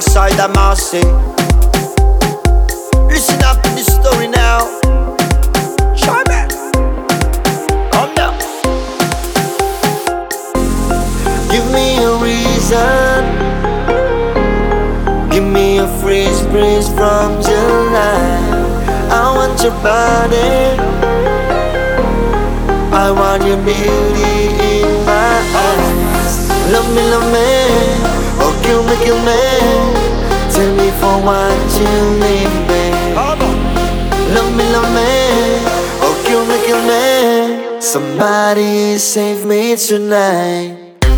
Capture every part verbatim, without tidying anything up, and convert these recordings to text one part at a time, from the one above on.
alongside a Marcy. Listen up to this story now. Try me. Calm down. Give me a reason. Give me a freeze breeze from July. I want your body. I want your beauty in my eyes. Love me, love me, or kill me, kill me. Tell me for what you need, babe. Love me, love me, or kill me, kill me. Somebody save me tonight.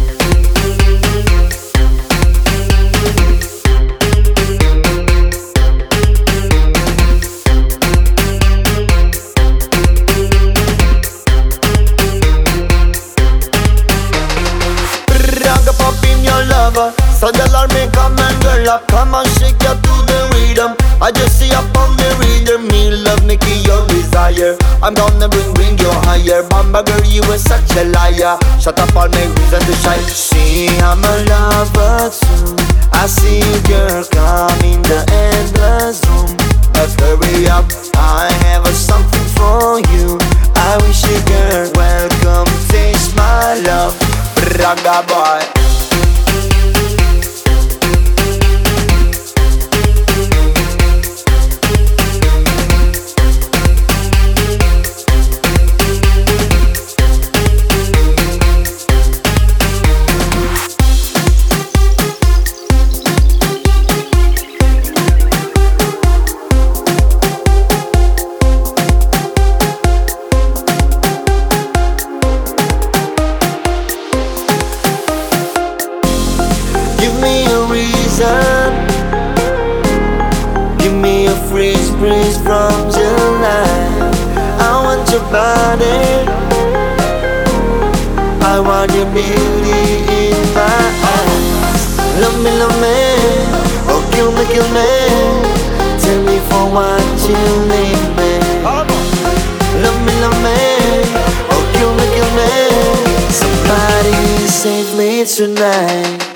So the alarm may come and girl up, come and shake you to the rhythm. I just see up on the rhythm, me love me key your desire. I'm gonna bring, bring you higher. Bamba girl, you were such a liar. Shut up, I'll make reason to shine. See, I'm a lover too. I see you girl, come in the endless room. But hurry up, I have a something for you. I wish you girl, welcome, taste my love. Braga boy. Give me a reason. Give me a freeze breeze from July. I want your body. I want your beauty in my eyes. Love me, love me, or kill me, kill me. Tell me for what you need, babe. Love me, love me, or kill me, kill me. Somebody save me tonight.